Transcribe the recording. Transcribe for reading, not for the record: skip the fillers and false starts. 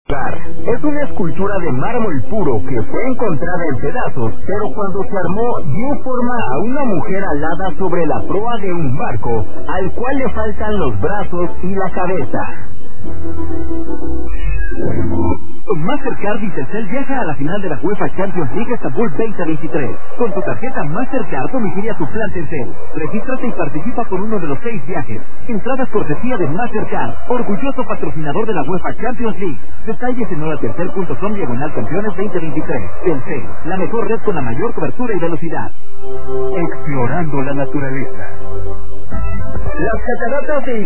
Es una escultura de mármol puro que fue encontrada en pedazos, pero cuando se armó dio forma a una mujer alada sobre la proa de un barco, al cual le faltan los brazos y la cabeza. Mastercard y Telcel viaja a la final de la UEFA Champions League Estambul 2023. Con tu tarjeta Mastercard domicilia tu plan Telcel. Regístrate y participa por uno de los 6 viajes. Entradas cortesía de Mastercard, orgulloso patrocinador de la UEFA Champions League. Detalles en holatercel.com/campeones 2023. Telcel, la mejor red con la mayor cobertura y velocidad. Explorando la naturaleza. Las cataratas de